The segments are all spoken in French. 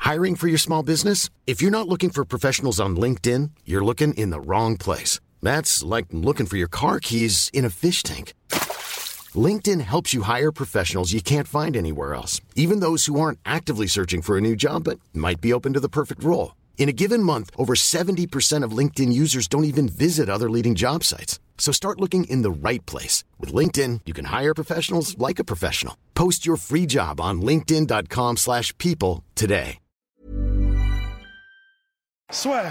Hiring for your small business? If you're not looking for professionals on LinkedIn, you're looking in the wrong place. That's like looking for your car keys in a fish tank. LinkedIn helps you hire professionals you can't find anywhere else, even those who aren't actively searching for a new job but might be open to the perfect role. In a given month, over 70% of LinkedIn users don't even visit other leading job sites. So start looking in the right place. With LinkedIn, you can hire professionals like a professional. Post your free job on linkedin.com/people today. Soit.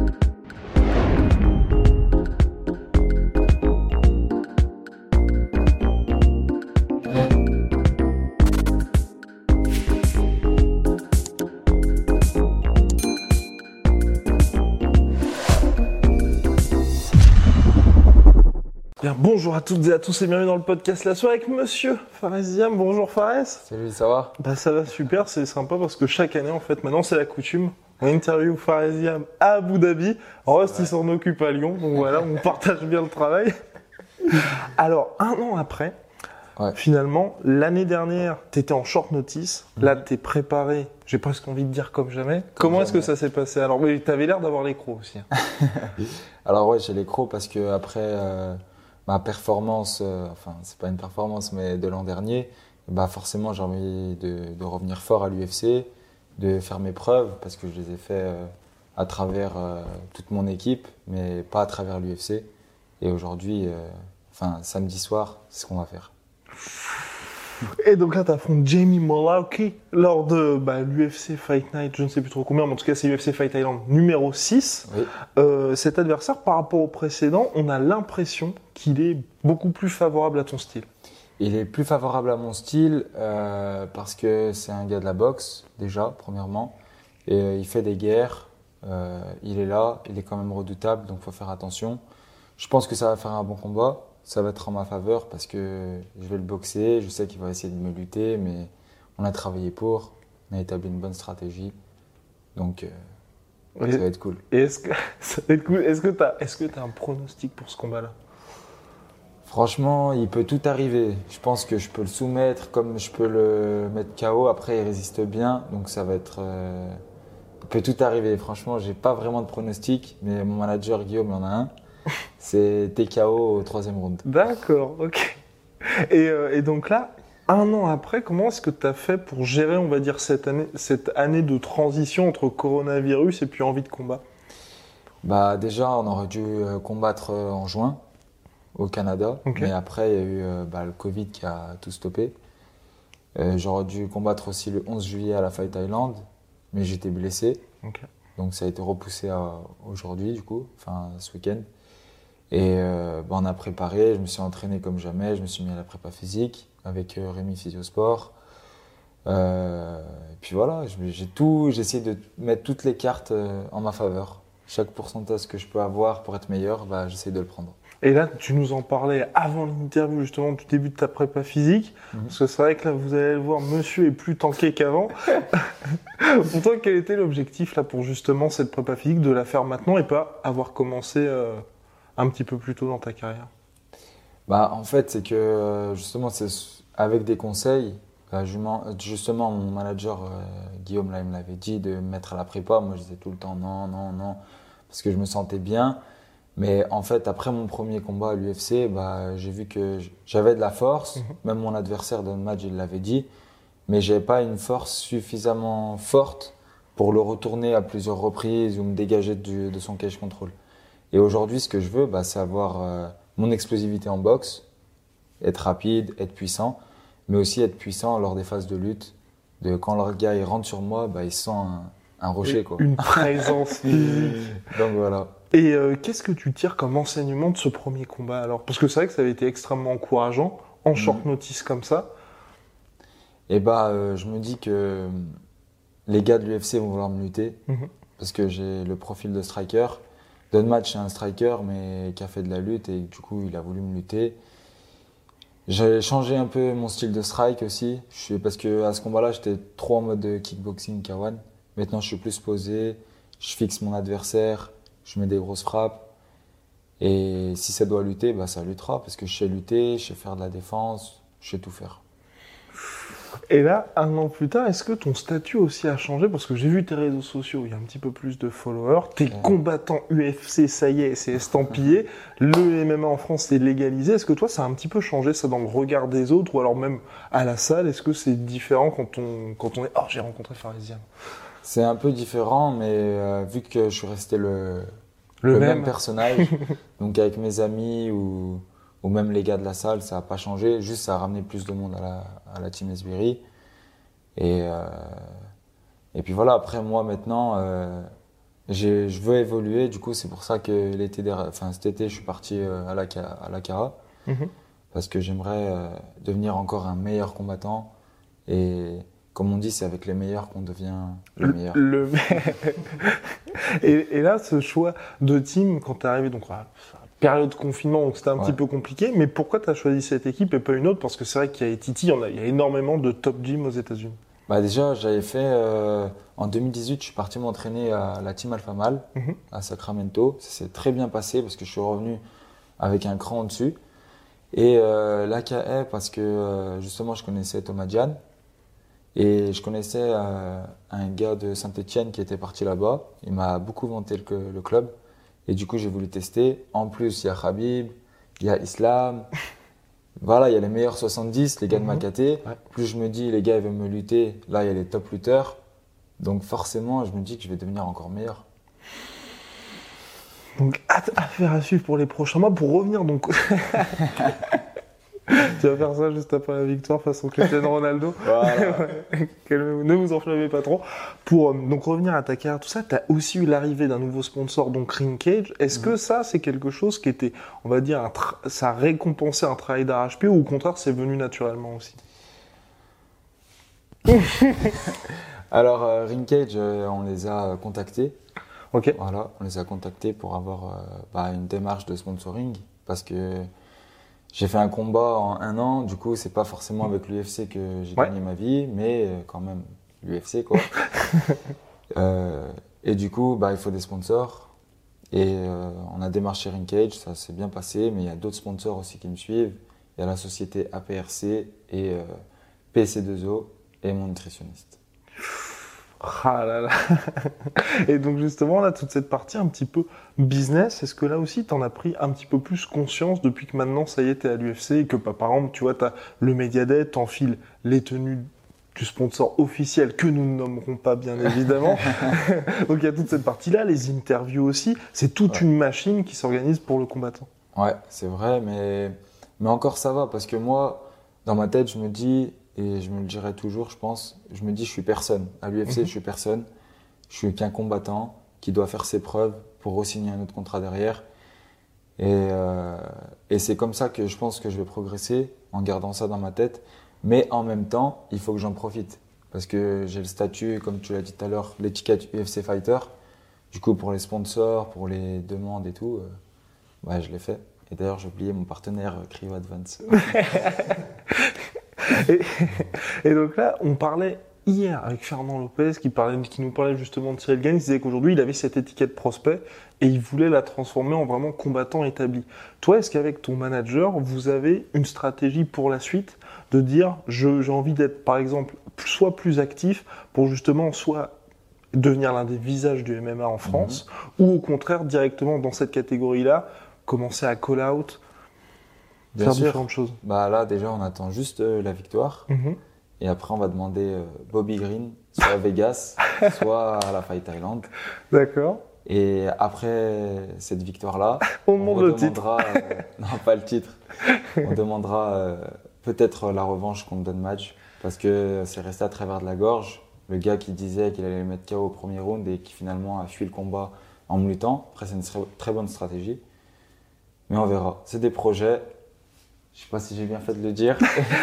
Bien, bonjour à toutes et à tous et bienvenue dans le podcast La Soirée avec Monsieur Faresiam. Bonjour Fares. Salut, ça va ? Bah ça va super, c'est sympa parce que chaque année en fait, maintenant c'est la coutume, on interview Faresiam à Abu Dhabi. Rost il s'en occupe à Lyon, donc voilà, on partage bien le travail. Alors un an après, finalement, l'année dernière, t'étais en short notice, là t'es préparé, j'ai presque envie de dire comme jamais. Comment est-ce que ça s'est passé ? Alors oui, t'avais l'air d'avoir les crocs aussi. Alors ouais, j'ai les crocs parce que après ma performance, enfin c'est pas une performance mais de l'an dernier, bah forcément j'ai envie de revenir fort à l'UFC, de faire mes preuves parce que je les ai fait à travers toute mon équipe mais pas à travers l'UFC. Et aujourd'hui, enfin samedi soir, c'est ce qu'on va faire. Et donc là, tu affrontes Jamie Mullarkey lors de l'UFC Fight Night, je ne sais plus trop combien, mais en tout cas, c'est l'UFC Fight Island numéro 6. Oui. Cet adversaire, par rapport au précédent, on a l'impression qu'il est beaucoup plus favorable à ton style. Il est plus favorable à mon style parce que c'est un gars de la boxe, déjà, premièrement. Et il fait des guerres, il est là, il est quand même redoutable, donc il faut faire attention. Je pense que ça va faire un bon combat. Ça va être en ma faveur parce que je vais le boxer, je sais qu'il va essayer de me lutter, mais on a travaillé pour, on a établi une bonne stratégie, donc ça va être cool. Et ça va être cool. Est-ce que t'as un pronostic pour ce combat-là ? Franchement, il peut tout arriver. Je pense que je peux le soumettre comme je peux le mettre KO, après il résiste bien, donc ça va être... il peut tout arriver. Franchement, j'ai pas vraiment de pronostic, mais mon manager Guillaume en a un. C'est TKO au 3e round. D'accord, ok. Et donc là, un an après, comment est-ce que tu as fait pour gérer, on va dire, cette année de transition entre coronavirus et puis envie de combat ? Bah déjà, on aurait dû combattre en juin au Canada, mais après il y a eu le Covid qui a tout stoppé. J'aurais dû combattre aussi le 11 juillet à la Fight Island, mais j'étais blessé, donc ça a été repoussé à aujourd'hui du coup, enfin ce week-end. Et on a préparé, je me suis entraîné comme jamais, je me suis mis à la prépa physique avec Rémi Physiosport. Et puis voilà, j'ai essayé de mettre toutes les cartes en ma faveur. Chaque pourcentage que je peux avoir pour être meilleur, j'essaie de le prendre. Et là, tu nous en parlais avant l'interview justement du début de ta prépa physique, parce que c'est vrai que là, vous allez le voir, monsieur est plus tanké qu'avant. Pour toi, quel était l'objectif là pour justement cette prépa physique, de la faire maintenant et pas avoir commencé un petit peu plus tôt dans ta carrière ? En fait, c'est que justement, c'est avec des conseils, justement, mon manager Guillaume là, il me l'avait dit de me mettre à la prépa. Moi, je disais tout le temps non, parce que je me sentais bien. Mais en fait, après mon premier combat à l'UFC, j'ai vu que j'avais de la force. Même mon adversaire dans le match, il l'avait dit. Mais j'avais pas une force suffisamment forte pour le retourner à plusieurs reprises ou me dégager de son cage control. Et aujourd'hui, ce que je veux, c'est avoir mon explosivité en boxe, être rapide, être puissant, mais aussi être puissant lors des phases de lutte. Quand le gars il rentre sur moi, il sent un rocher. Quoi. Une présence. Donc voilà. Et qu'est-ce que tu tires comme enseignement de ce premier combat alors ? Parce que c'est vrai que ça avait été extrêmement encourageant, en short notice comme ça. Et je me dis que les gars de l'UFC vont vouloir me lutter, parce que j'ai le profil de striker. Dunmatch, c'est un striker, mais qui a fait de la lutte et du coup, il a voulu me lutter. J'ai changé un peu mon style de strike aussi, parce qu'à ce combat-là, j'étais trop en mode kickboxing K1. Maintenant, je suis plus posé, je fixe mon adversaire, je mets des grosses frappes. Et si ça doit lutter, ça luttera, parce que je sais lutter, je sais faire de la défense, je sais tout faire. Et là, 1 an plus tard, est-ce que ton statut aussi a changé? Parce que j'ai vu tes réseaux sociaux, il y a un petit peu plus de followers. T'es combattant UFC, ça y est, c'est estampillé. Le MMA en France est légalisé. Est-ce que toi, ça a un petit peu changé ça dans le regard des autres ou alors même à la salle? Est-ce que c'est différent quand on est... Oh, j'ai rencontré Faresiam. C'est un peu différent, mais vu que je suis resté le Le même même. personnage, donc avec mes amis ou même les gars de la salle, ça n'a pas changé. Juste, ça a ramené plus de monde à la Team Esbiri. Et puis voilà, après moi maintenant, je veux évoluer. Du coup, c'est pour ça que cet été, je suis parti à la Cara. Mhm. Parce que j'aimerais devenir encore un meilleur combattant. Et comme on dit, c'est avec les meilleurs qu'on devient le meilleur. Et là, ce choix de team, quand t'es arrivé, donc période de confinement, donc c'était un petit peu compliqué, mais pourquoi t'as choisi cette équipe et pas une autre? Parce que c'est vrai qu'il y a Titi, il y a énormément de top gym aux États-Unis. Bah déjà, j'avais fait en 2018, je suis parti m'entraîner à la Team Alpha Male à Sacramento. Ça s'est très bien passé parce que je suis revenu avec un cran au-dessus. Et l'AKA parce que justement, je connaissais Thomas Diane et je connaissais un gars de Saint-Etienne qui était parti là-bas. Il m'a beaucoup vanté le club et du coup, j'ai voulu tester. En plus, il y a Khabib, il y a Islam. Voilà, il y a les meilleurs 70, les gars de Makaté. Ouais. Plus je me dis, les gars, ils veulent me lutter. Là, il y a les top lutteurs. Donc forcément, je me dis que je vais devenir encore meilleur. Donc, affaire à suivre pour les prochains mois. Pour revenir, donc. Tu vas faire ça juste après la victoire face au Cristiano Ronaldo. Voilà. Calmez-vous, ne vous enflammez pas trop. Pour donc revenir à ta carrière, tout ça, tu as aussi eu l'arrivée d'un nouveau sponsor, donc Ring Cage. Est-ce que ça, c'est quelque chose qui était, on va dire, ça récompensait un travail d'arrache-pied ou au contraire, c'est venu naturellement aussi? Alors, Ring Cage, on les a contactés. Ok. Voilà, on les a contactés pour avoir une démarche de sponsoring parce que j'ai fait un combat en 1 an. Du coup, c'est pas forcément avec l'UFC que j'ai gagné ma vie, mais quand même l'UFC quoi. Et du coup, il faut des sponsors. Et on a démarché Ring Cage, ça s'est bien passé, mais il y a d'autres sponsors aussi qui me suivent. Il y a la société APRC et PC2O et mon nutritionniste. Ah là là. Et donc justement, là, toute cette partie un petit peu business, est-ce que là aussi, t'en as pris un petit peu plus conscience depuis que maintenant, ça y est, t'es à l'UFC et que, par exemple, tu vois, t'as le Mediaday, t'enfiles les tenues du sponsor officiel que nous ne nommerons pas, bien évidemment. Donc il y a toute cette partie-là, les interviews aussi. C'est toute une machine qui s'organise pour le combattant. Ouais, c'est vrai, mais encore ça va parce que moi, dans ma tête, je me dis, et je me le dirai toujours, je pense, je me dis, je suis personne. À l'UFC, je suis personne. Je suis qu'un combattant qui doit faire ses preuves pour re-signer un autre contrat derrière. Et c'est comme ça que je pense que je vais progresser en gardant ça dans ma tête. Mais en même temps, il faut que j'en profite. Parce que j'ai le statut, comme tu l'as dit tout à l'heure, l'étiquette UFC Fighter. Du coup, pour les sponsors, pour les demandes et tout, je l'ai fait. Et d'ailleurs, j'ai oublié mon partenaire Cryo Advance. Et donc là, on parlait hier avec Fernand Lopez qui nous parlait justement de Cyril Gane. Il disait qu'aujourd'hui, il avait cette étiquette prospect et il voulait la transformer en vraiment combattant établi. Toi, est-ce qu'avec ton manager, vous avez une stratégie pour la suite de dire j'ai envie d'être, par exemple, soit plus actif pour justement soit devenir l'un des visages du MMA en France ou au contraire, directement dans cette catégorie-là, commencer à call out, faire différentes choses. Là, déjà, on attend juste la victoire. Et après, on va demander Bobby Green, soit à Vegas, soit à la Fight Island. D'accord. Et après cette victoire-là, on demande le titre. Non, pas le titre. On demandera peut-être la revanche contre Don Madge. Parce que c'est resté à travers de la gorge. Le gars qui disait qu'il allait le mettre KO au premier round et qui finalement a fui le combat en me luttant. Après, c'est une très bonne stratégie. Mais on verra. C'est des projets. Je sais pas si j'ai bien fait de le dire.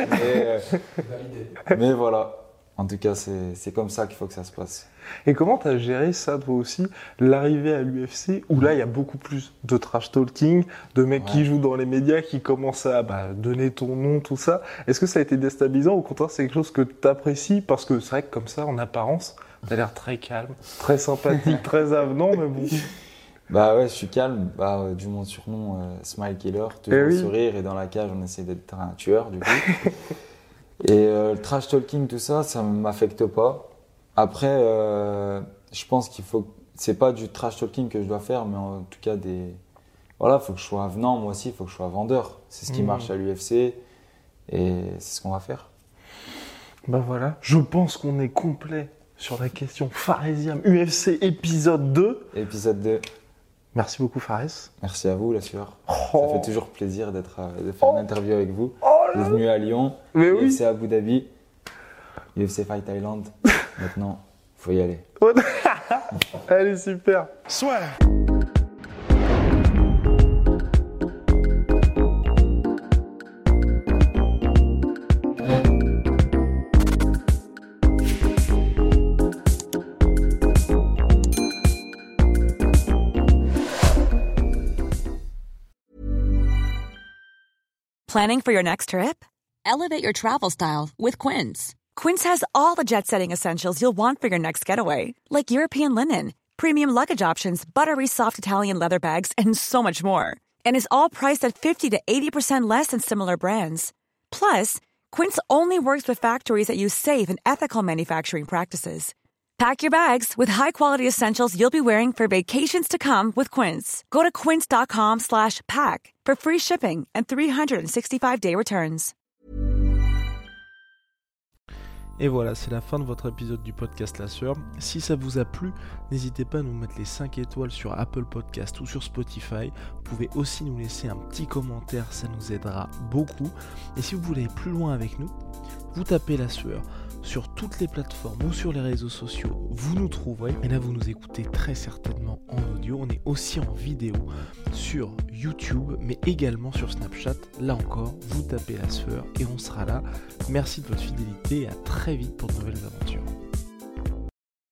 mais voilà. En tout cas, c'est comme ça qu'il faut que ça se passe. Et comment tu as géré ça, toi aussi, l'arrivée à l'UFC, où là, il y a beaucoup plus de trash talking, de mecs qui jouent dans les médias, qui commencent à donner ton nom, tout ça. Est-ce que ça a été déstabilisant ou au contraire, c'est quelque chose que tu apprécies? Parce que c'est vrai que comme ça, en apparence, tu as l'air très calme, très sympathique, très avenant, mais bon. Je suis calme. Du mon surnom, Smile Killer, toujours sourire, et dans la cage, on essaie d'être un tueur, du coup. Et le trash talking, tout ça, ça m'affecte pas. Après, je pense c'est pas du trash talking que je dois faire, mais en tout cas voilà, faut que je sois avenant, moi aussi, il faut que je sois vendeur. C'est ce qui marche à l'UFC et c'est ce qu'on va faire. Bah voilà, je pense qu'on est complet sur la question Faresiam UFC épisode 2. Épisode 2. Merci beaucoup Fares. Merci à vous, la sueur. Ça fait toujours plaisir de faire une interview avec vous. Vous êtes venu à Lyon, Mais UFC Abu Dhabi, UFC Fight Thailand. Maintenant, faut y aller. Allez, super. Soit. Planning for your next trip? Elevate your travel style with Quince. Quince has all the jet-setting essentials you'll want for your next getaway, like European linen, premium luggage options, buttery soft Italian leather bags, and so much more. And is all priced at 50 to 80% less than similar brands. Plus, Quince only works with factories that use safe and ethical manufacturing practices. Pack your bags with high-quality essentials you'll be wearing for vacations to come with Quince. Go to quince.com/pack for free shipping and 365-day returns. Et voilà, c'est la fin de votre épisode du podcast La Sueur. Si ça vous a plu, n'hésitez pas à nous mettre les 5 étoiles sur Apple Podcast ou sur Spotify. Vous pouvez aussi nous laisser un petit commentaire, ça nous aidera beaucoup. Et si vous voulez aller plus loin avec nous, vous tapez La Sueur sur toutes les plateformes ou sur les réseaux sociaux, vous nous trouverez. Et là, vous nous écoutez très certainement en audio. On est aussi en vidéo sur YouTube, mais également sur Snapchat. Là encore, vous tapez La Sueur et on sera là. Merci de votre fidélité et à très vite pour de nouvelles aventures.